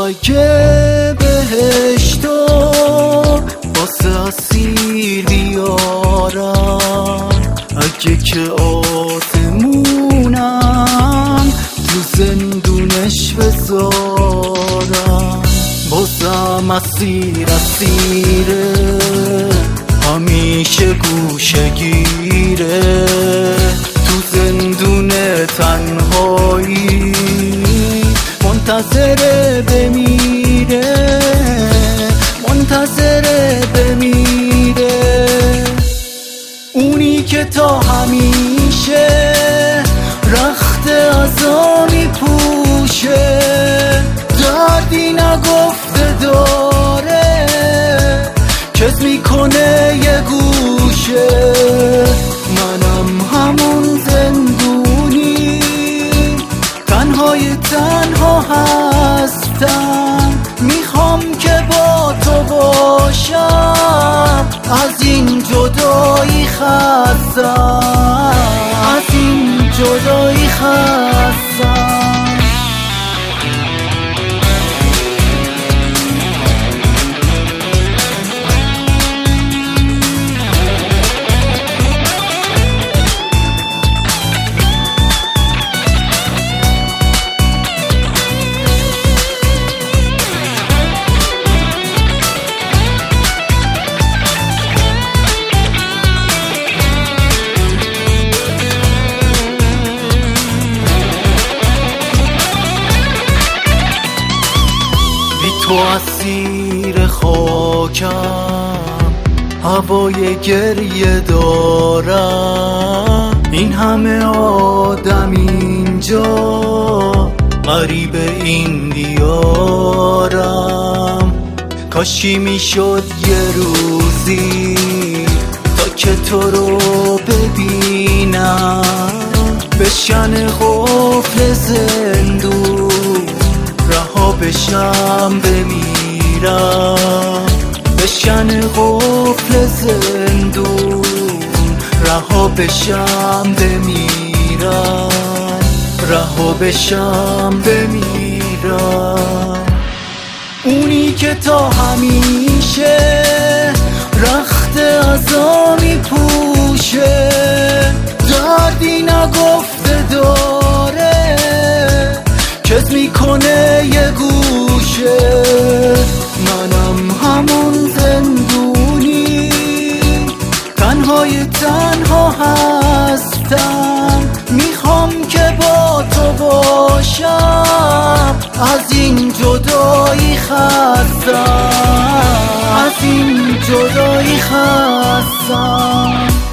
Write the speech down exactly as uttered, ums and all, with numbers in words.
میخوای که بهشتو واسه اسیر بیارم، اگه که آسمونم تو زندونش بذارم. بازم اسیر اسیره، همیشه گوشه گیره، تو زندون تنهایی منتظره بمیره، منتظره بمیره. اونی که تا همیشه رخت عزا میپوشه، دردی نگفته داره، کز میکنه یه گوشه. منم همون زندونی، تنهای تنها هستم، میخوام که با تو باشم، از این جدایی خستم، از این جدایی خستم. تو اسیر خاکم، هوای گریه دارم، این همه آدم اینجا، غریب این دیارم. کاشی میشد یه روزی تا که تو رو ببینم، بشن قفل زندون رها بشم بمیرم، بشن قفل زندون رها بشم بمیرم، رها بشم بمیرم. اونی که تا همیشه رخت عزا میپوشه، دردی نگفته داره، کز میکنه یه گوشه. منم همون زندونی، تنهای تنها هستم، میخوام که با تو باشم، از این جدایی خستم، از این جدایی خستم.